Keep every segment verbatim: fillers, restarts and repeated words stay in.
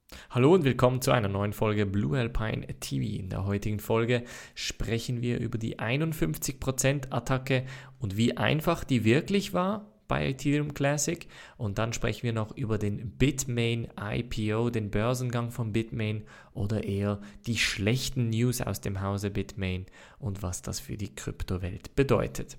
Hallo und willkommen zu einer neuen Folge Blue Alpine T V. In der heutigen Folge sprechen wir über die einundfünfzig Prozent Attacke und wie einfach die wirklich war bei Ethereum Classic. Und dann sprechen wir noch über den Bitmain I P O, den Börsengang von Bitmain oder eher die schlechten News aus dem Hause Bitmain und was das für die Kryptowelt bedeutet.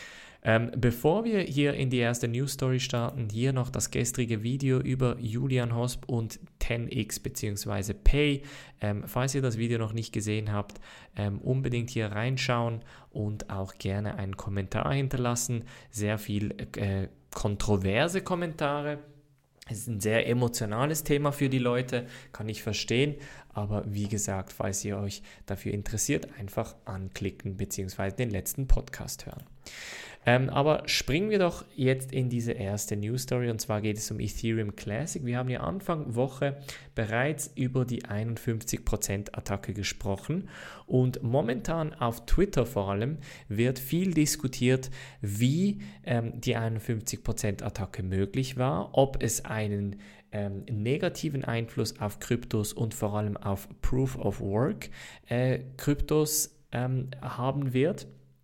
Ähm, bevor wir hier in die erste News Story starten, hier noch das gestrige Video über Julian Hosp und ten x bzw. Pay. Ähm, falls ihr das Video noch nicht gesehen habt, ähm, unbedingt hier reinschauen und auch gerne einen Kommentar hinterlassen. Sehr viel äh, kontroverse Kommentare. Es ist ein sehr emotionales Thema für die Leute, kann ich verstehen, aber wie gesagt, falls ihr euch dafür interessiert, einfach anklicken bzw. den letzten Podcast hören. Ähm, aber springen wir doch jetzt in diese erste News Story, und zwar geht es um Ethereum Classic. Wir haben ja Anfang Woche bereits über die einundfünfzig Prozent Attacke gesprochen und momentan auf Twitter vor allem wird viel diskutiert, wie ähm, die einundfünfzig Prozent Attacke möglich war, ob es einen ähm, negativen Einfluss auf Kryptos und vor allem auf Proof of Work äh, Kryptos ähm, haben wird.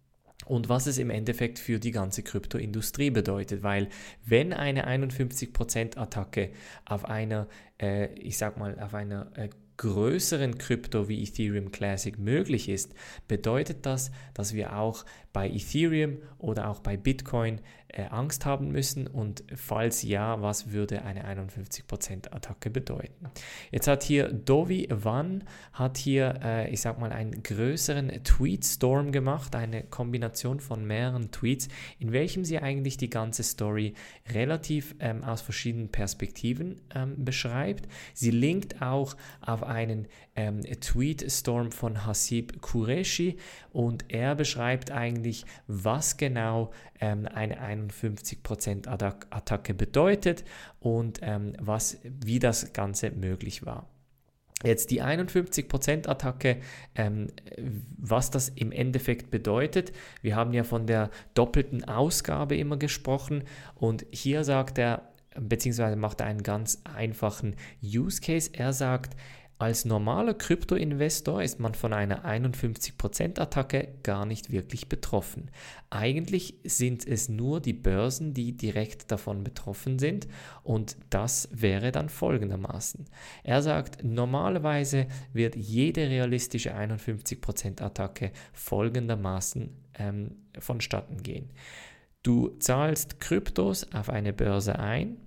Und was es im Endeffekt für die ganze Kryptoindustrie bedeutet, weil wenn eine einundfünfzig Prozent Attacke auf einer, äh, ich sag mal, auf einer äh, größeren Krypto wie Ethereum Classic möglich ist, bedeutet das, dass wir auch bei Ethereum oder auch bei Bitcoin äh, Angst haben müssen, und falls ja, was würde eine einundfünfzig Prozent Attacke bedeuten? Jetzt hat hier Dovi Wan hat hier, äh, ich sag mal, einen größeren Tweetstorm gemacht, eine Kombination von mehreren Tweets, in welchem sie eigentlich die ganze Story relativ ähm, aus verschiedenen Perspektiven ähm, beschreibt. Sie linkt auch auf einen ähm, Tweetstorm von Haseeb Qureshi und er beschreibt eigentlich, was genau ähm, eine einundfünfzig Prozent Attacke bedeutet und ähm, was, wie das Ganze möglich war. Jetzt die einundfünfzig Prozent Attacke, ähm, was das im Endeffekt bedeutet. Wir haben ja von der doppelten Ausgabe immer gesprochen und hier sagt er, beziehungsweise macht er einen ganz einfachen Use Case. Er sagt, als normaler Krypto-Investor ist man von einer einundfünfzig Prozent Attacke gar nicht wirklich betroffen. Eigentlich sind es nur die Börsen, die direkt davon betroffen sind, und das wäre dann folgendermaßen. Er sagt, normalerweise wird jede realistische einundfünfzig Prozent Attacke folgendermaßen ähm, vonstatten gehen. Du zahlst Kryptos auf eine Börse ein,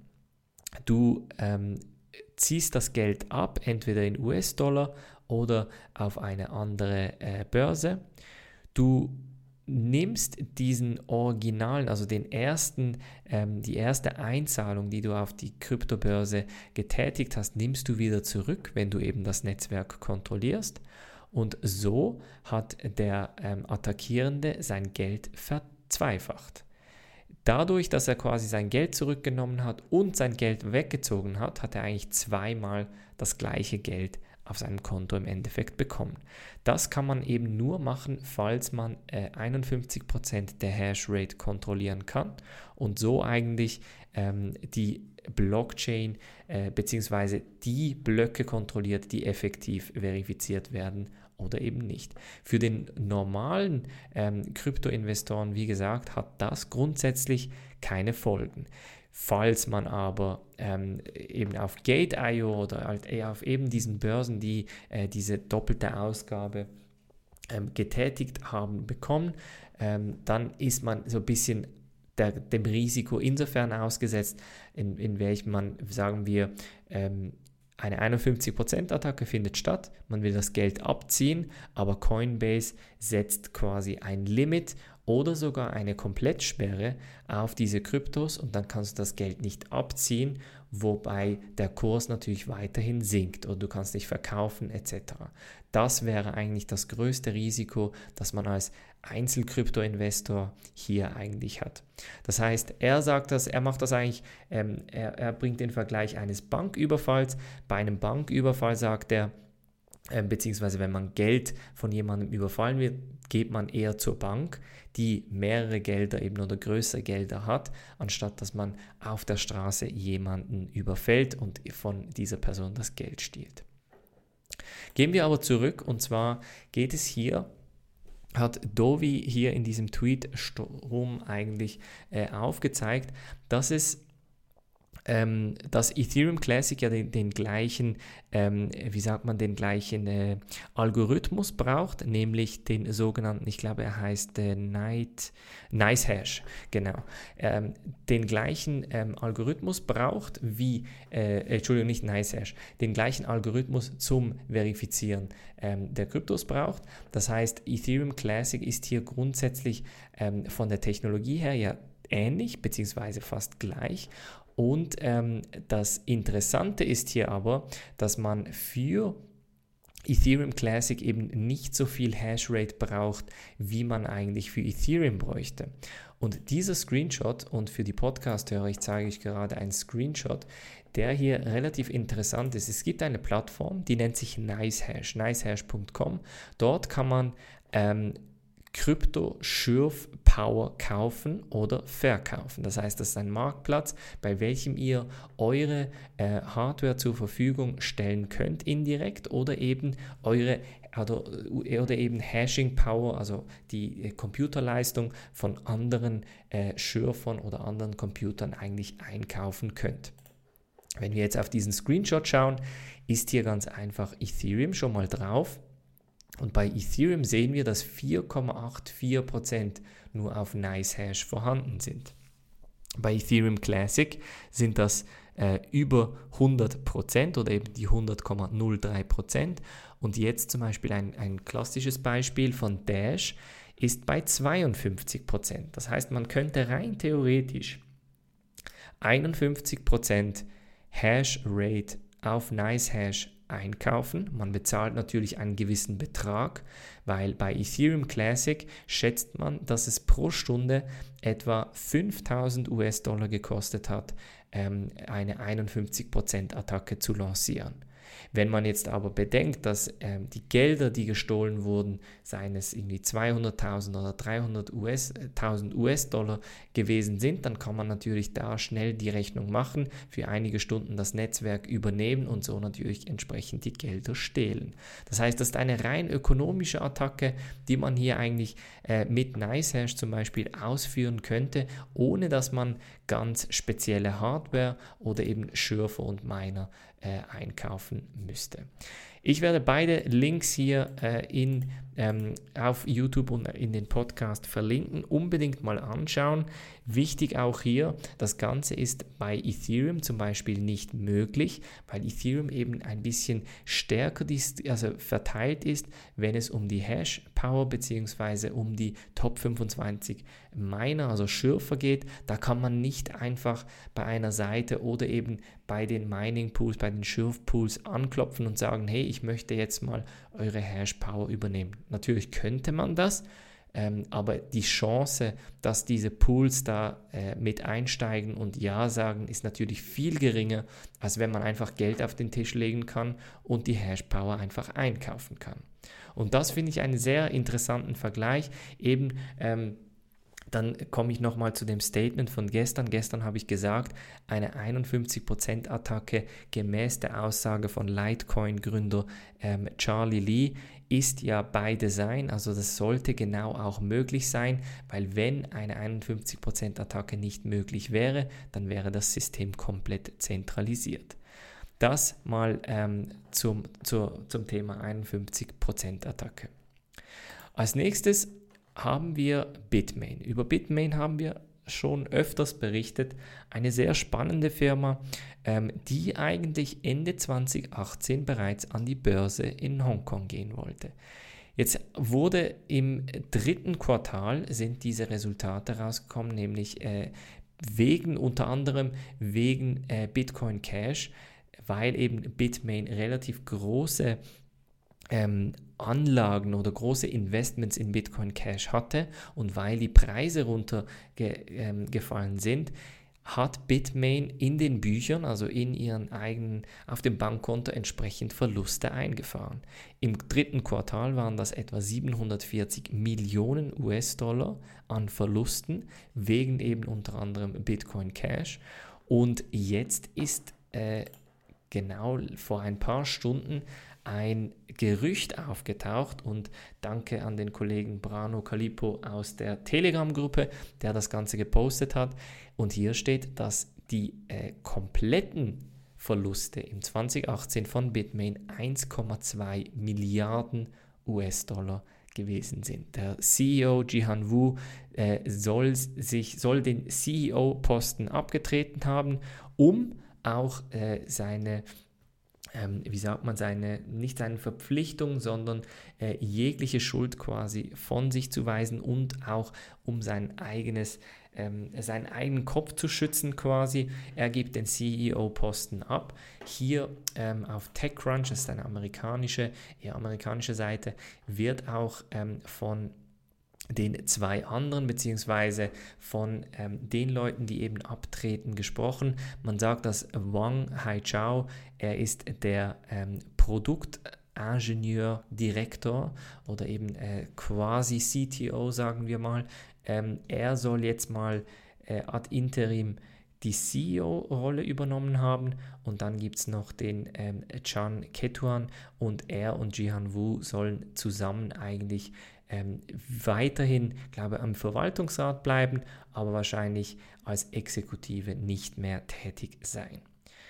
du ähm, ziehst das Geld ab, entweder in U S-Dollar oder auf eine andere äh, Börse. Du nimmst diesen originalen, also den ersten, ähm, die erste Einzahlung, die du auf die Kryptobörse getätigt hast, nimmst du wieder zurück, wenn du eben das Netzwerk kontrollierst. Und so hat der ähm, Attackierende sein Geld verzweifacht. Dadurch, dass er quasi sein Geld zurückgenommen hat und sein Geld weggezogen hat, hat er eigentlich zweimal das gleiche Geld auf seinem Konto im Endeffekt bekommen. Das kann man eben nur machen, falls man äh, einundfünfzig Prozent der Hashrate kontrollieren kann und so eigentlich ähm, die Blockchain äh, bzw. die Blöcke kontrolliert, die effektiv verifiziert werden oder eben nicht. Für den normalen ähm, Kryptoinvestoren, wie gesagt, hat das grundsätzlich keine Folgen. Falls man aber ähm, eben auf Gate Punkt i o oder halt eher auf eben diesen Börsen, die äh, diese doppelte Ausgabe ähm, getätigt haben, bekommen, ähm, dann ist man so ein bisschen der, dem Risiko insofern ausgesetzt, in, in welchem man, sagen wir, ähm, eine einundfünfzig Prozent Attacke findet statt, man will das Geld abziehen, aber Coinbase setzt quasi ein Limit oder sogar eine Komplettsperre auf diese Kryptos und dann kannst du das Geld nicht abziehen, wobei der Kurs natürlich weiterhin sinkt oder du kannst nicht verkaufen et cetera. Das wäre eigentlich das größte Risiko, das man als Einzelkrypto-Investor hier eigentlich hat. Das heißt, er sagt das, er macht das eigentlich, ähm, er, er bringt den Vergleich eines Banküberfalls. Bei einem Banküberfall sagt er, äh, beziehungsweise wenn man Geld von jemandem überfallen wird, geht man eher zur Bank, die mehrere Gelder eben oder größere Gelder hat, anstatt dass man auf der Straße jemanden überfällt und von dieser Person das Geld stiehlt. Gehen wir aber zurück, und zwar geht es hier, hat Dovi hier in diesem Tweet-Strom eigentlich äh, aufgezeigt, dass es ähm, dass Ethereum Classic ja den, den gleichen, ähm, wie sagt man, den gleichen äh, Algorithmus braucht, nämlich den sogenannten, ich glaube er heißt äh, Night, NiceHash, genau, ähm, den gleichen ähm, Algorithmus braucht wie, äh, Entschuldigung, nicht NiceHash, den gleichen Algorithmus zum Verifizieren ähm, der Kryptos braucht. Das heißt, Ethereum Classic ist hier grundsätzlich ähm, von der Technologie her ja ähnlich, beziehungsweise fast gleich. Und ähm, das Interessante ist hier aber, dass man für Ethereum Classic eben nicht so viel Hashrate braucht, wie man eigentlich für Ethereum bräuchte. Und dieser Screenshot, und für die Podcast-Hörer, ich zeige euch gerade einen Screenshot, der hier relativ interessant ist. Es gibt eine Plattform, die nennt sich NiceHash, nicehash punkt com. Dort kann man ähm, Krypto-Schürf Power kaufen oder verkaufen. Das heißt, das ist ein Marktplatz, bei welchem ihr eure äh, Hardware zur Verfügung stellen könnt, indirekt, oder eben eure oder, oder eben Hashing Power, also die äh, Computerleistung von anderen äh, Schürfern oder anderen Computern eigentlich einkaufen könnt. Wenn wir jetzt auf diesen Screenshot schauen, ist hier ganz einfach Ethereum schon mal drauf. Und bei Ethereum sehen wir, dass vier Komma vierundachtzig Prozent nur auf NiceHash vorhanden sind. Bei Ethereum Classic sind das äh, über hundert Prozent oder eben die hundert Komma null drei Prozent. Und jetzt zum Beispiel ein, ein klassisches Beispiel von Dash ist bei zweiundfünfzig Prozent. Das heißt, man könnte rein theoretisch einundfünfzig Prozent Hash Rate auf NiceHash einkaufen. Man bezahlt natürlich einen gewissen Betrag, weil bei Ethereum Classic schätzt man, dass es pro Stunde etwa fünftausend US-Dollar gekostet hat, ähm, eine einundfünfzig Prozent Attacke zu lancieren. Wenn man jetzt aber bedenkt, dass ähm, die Gelder, die gestohlen wurden, seien es irgendwie zweihunderttausend oder dreihunderttausend US-Dollar gewesen sind, dann kann man natürlich da schnell die Rechnung machen, für einige Stunden das Netzwerk übernehmen und so natürlich entsprechend die Gelder stehlen. Das heißt, das ist eine rein ökonomische Attacke, die man hier eigentlich äh, mit NiceHash zum Beispiel ausführen könnte, ohne dass man ganz spezielle Hardware oder eben Schürfer und Miner äh, einkaufen müsste. Ich werde beide Links hier äh, in, ähm, auf YouTube und in den Podcast verlinken. Unbedingt mal anschauen. Wichtig auch hier, das Ganze ist bei Ethereum zum Beispiel nicht möglich, weil Ethereum eben ein bisschen stärker ist, also verteilt ist, wenn es um die Hash-Power bzw. um die Top fünfundzwanzig Miner, also Schürfer geht. Da kann man nicht einfach bei einer Seite oder eben bei den Mining-Pools, bei den Schürf-Pools anklopfen und sagen, hey, ich möchte jetzt mal eure Hash-Power übernehmen. Natürlich könnte man das, ähm, aber die Chance, dass diese Pools da äh, mit einsteigen und Ja sagen, ist natürlich viel geringer, als wenn man einfach Geld auf den Tisch legen kann und die Hash-Power einfach einkaufen kann. Und das finde ich einen sehr interessanten Vergleich, eben ähm, Dann komme ich nochmal zu dem Statement von gestern. Gestern habe ich gesagt, eine einundfünfzig Prozent Attacke gemäß der Aussage von Litecoin-Gründer ähm, Charlie Lee ist ja by Design, also das sollte genau auch möglich sein, weil wenn eine einundfünfzig Prozent Attacke nicht möglich wäre, dann wäre das System komplett zentralisiert. Das mal ähm, zum, zur, zum Thema einundfünfzig Prozent Attacke. Als nächstes haben wir Bitmain. Über Bitmain haben wir schon öfters berichtet. Eine sehr spannende Firma, ähm, die eigentlich Ende zwanzig achtzehn bereits an die Börse in Hongkong gehen wollte. Jetzt wurde im dritten Quartal sind diese Resultate rausgekommen, nämlich äh, wegen unter anderem wegen äh, Bitcoin Cash, weil eben Bitmain relativ große Ähm, Anlagen oder große Investments in Bitcoin Cash hatte und weil die Preise runtergefallen ähm, sind, hat Bitmain in den Büchern, also in ihren eigenen, auf dem Bankkonto entsprechend Verluste eingefahren. Im dritten Quartal waren das etwa siebenhundertvierzig Millionen U S-Dollar an Verlusten, wegen eben unter anderem Bitcoin Cash. Und jetzt ist äh, genau vor ein paar Stunden ein Gerücht aufgetaucht, und danke an den Kollegen Brano Calippo aus der Telegram-Gruppe, der das Ganze gepostet hat. Und hier steht, dass die äh, kompletten Verluste im zwanzig achtzehn von Bitmain eins Komma zwei Milliarden U S-Dollar gewesen sind. Der C E O Jihan Wu äh, soll, sich, soll den C E O-Posten abgetreten haben, um auch äh, seine Ähm, wie sagt man, seine, nicht seine Verpflichtung, sondern äh, jegliche Schuld quasi von sich zu weisen, und auch um sein eigenes, ähm, seinen eigenen Kopf zu schützen quasi. Er gibt den C E O-Posten ab. Hier ähm, auf TechCrunch, das ist eine amerikanische, eher amerikanische Seite, wird auch ähm, von den zwei anderen, beziehungsweise von ähm, den Leuten, die eben abtreten, gesprochen. Man sagt, dass Wang Haichao, er ist der ähm, Produktingenieur, Direktor oder eben äh, quasi C T O, sagen wir mal. Ähm, er soll jetzt mal äh, ad interim die C E O-Rolle übernommen haben, und dann gibt es noch den ähm, Chan Ketuan, und er und Jihan Wu sollen zusammen eigentlich ähm, weiterhin, glaube ich, am Verwaltungsrat bleiben, aber wahrscheinlich als Exekutive nicht mehr tätig sein.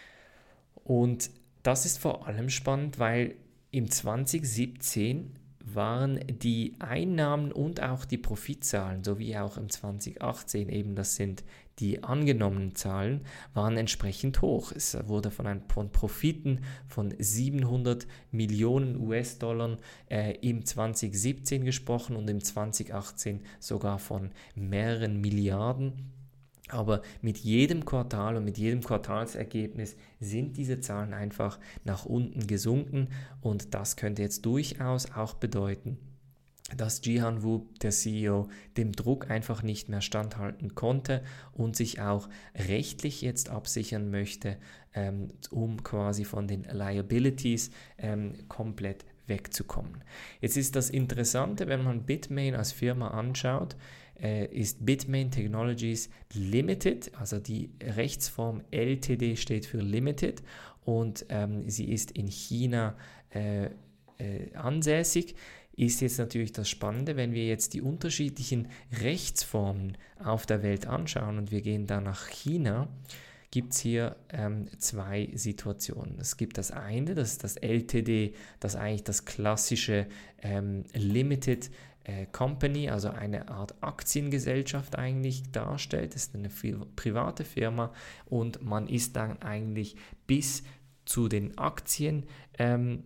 Und das ist vor allem spannend, weil im zwanzig siebzehn waren die Einnahmen und auch die Profitzahlen, sowie auch im zwanzig achtzehn, eben das sind die angenommenen Zahlen, waren entsprechend hoch. Es wurde von, ein, von Profiten von siebenhundert Millionen U S-Dollar äh, im zwanzig siebzehn gesprochen und im zwanzig achtzehn sogar von mehreren Milliarden. Aber mit jedem Quartal und mit jedem Quartalsergebnis sind diese Zahlen einfach nach unten gesunken, und das könnte jetzt durchaus auch bedeuten, dass Jihan Wu, der C E O, dem Druck einfach nicht mehr standhalten konnte und sich auch rechtlich jetzt absichern möchte, ähm, um quasi von den Liabilities ähm, komplett wegzukommen. Jetzt ist das Interessante, wenn man Bitmain als Firma anschaut, äh, ist Bitmain Technologies Limited, also die Rechtsform L T D steht für Limited, und ähm, sie ist in China äh, äh, ansässig. Ist jetzt natürlich das Spannende, wenn wir jetzt die unterschiedlichen Rechtsformen auf der Welt anschauen und wir gehen dann nach China, gibt es hier ähm, zwei Situationen. Es gibt das eine, das ist das L T D, das eigentlich das klassische ähm, Limited äh, Company, also eine Art Aktiengesellschaft eigentlich darstellt. Das ist eine private Firma, und man ist dann eigentlich bis zu den Aktien ähm,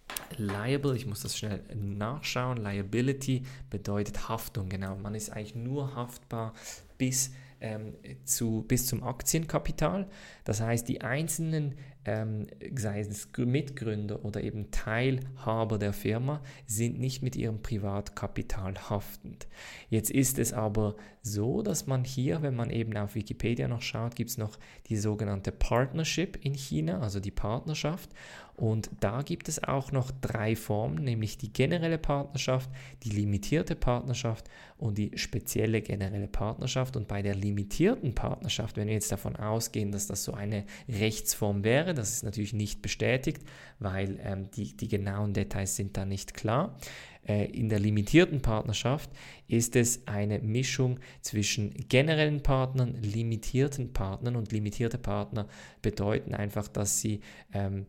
liable, ich muss das schnell nachschauen, Liability bedeutet Haftung, genau, man ist eigentlich nur haftbar bis, ähm, zu, bis zum Aktienkapital, das heißt, die einzelnen, ähm, sei es Mitgründer oder eben Teilhaber der Firma, sind nicht mit ihrem Privatkapital haftend. Jetzt ist es aber so, dass man hier, wenn man eben auf Wikipedia noch schaut, gibt es noch die sogenannte Partnership in China, also die Partnerschaft. Und da gibt es auch noch drei Formen, nämlich die generelle Partnerschaft, die limitierte Partnerschaft und die spezielle generelle Partnerschaft. Und bei der limitierten Partnerschaft, wenn wir jetzt davon ausgehen, dass das so eine Rechtsform wäre, das ist natürlich nicht bestätigt, weil ähm, die, die genauen Details sind da nicht klar. Äh, in der limitierten Partnerschaft ist es eine Mischung zwischen generellen Partnern, limitierten Partnern, und limitierte Partner bedeuten einfach, dass sie ähm,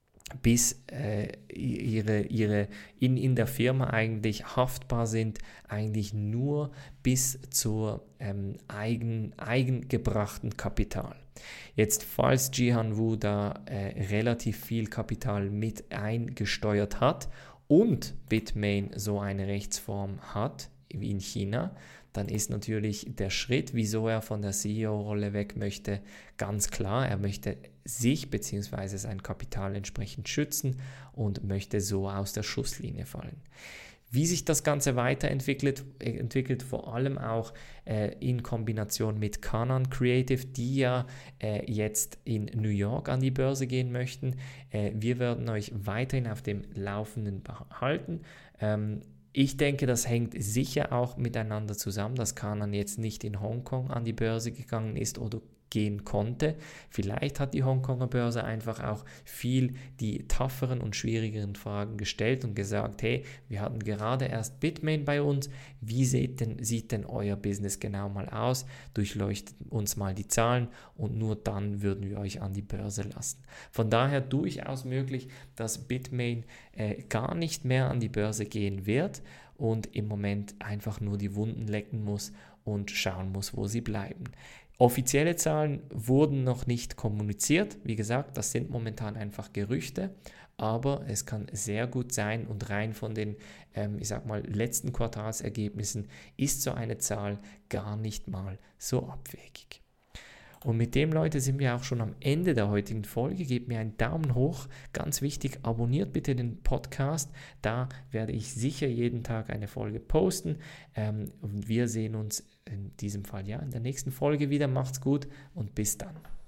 bis äh, ihre, ihre in, in der Firma eigentlich haftbar sind, eigentlich nur bis zur ähm, eigen, eigengebrachten Kapital. Jetzt, falls Jihan Wu da äh, relativ viel Kapital mit eingesteuert hat und Bitmain so eine Rechtsform hat wie in China, dann ist natürlich der Schritt, wieso er von der C E O-Rolle weg möchte, ganz klar. Er möchte sich bzw. sein Kapital entsprechend schützen und möchte so aus der Schusslinie fallen. Wie sich das Ganze weiterentwickelt, entwickelt vor allem auch äh, in Kombination mit Canaan Creative, die ja äh, jetzt in New York an die Börse gehen möchten. Äh, wir werden euch weiterhin auf dem Laufenden behalten. Ähm, ich denke, das hängt sicher auch miteinander zusammen, dass Canaan jetzt nicht in Hongkong an die Börse gegangen ist oder gehen konnte. Vielleicht hat die Hongkonger Börse einfach auch viel die tougheren und schwierigeren Fragen gestellt und gesagt, hey, wir hatten gerade erst Bitmain bei uns, wie sieht denn, sieht denn euer Business genau mal aus? Durchleuchtet uns mal die Zahlen und nur dann würden wir euch an die Börse lassen. Von daher durchaus möglich, dass Bitmain äh, gar nicht mehr an die Börse gehen wird und im Moment einfach nur die Wunden lecken muss und schauen muss, wo sie bleiben. Offizielle Zahlen wurden noch nicht kommuniziert. Wie gesagt, das sind momentan einfach Gerüchte, aber es kann sehr gut sein und rein von den, ähm, ich sag mal, letzten Quartalsergebnissen ist so eine Zahl gar nicht mal so abwegig. Und mit dem, Leute, sind wir auch schon am Ende der heutigen Folge. Gebt mir einen Daumen hoch. Ganz wichtig, abonniert bitte den Podcast. Da werde ich sicher jeden Tag eine Folge posten. Ähm, und wir sehen uns in diesem Fall ja in der nächsten Folge wieder. Macht's gut und bis dann.